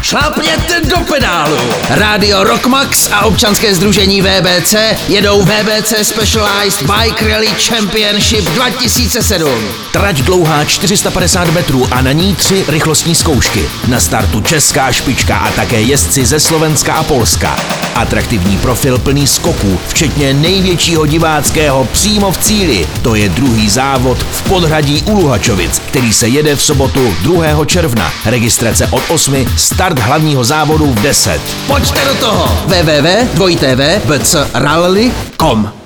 Šlápněte do pedálu! Rádio Rockmax a občanské sdružení VBC jedou VBC Specialized Bike Rally Championship 2007. Trať dlouhá 450 metrů a na ní 3 rychlostní zkoušky. Na startu česká špička a také jezdci ze Slovenska a Polska. Atraktivní profil plný skoků, včetně největšího diváckého přímo v cíli. To je druhý závod v podhradí u Luhačovic, který se jede v sobotu 2. června. Registrace od 8, start hlavního závodu v 10. Pojďte do toho! www.bcrally.com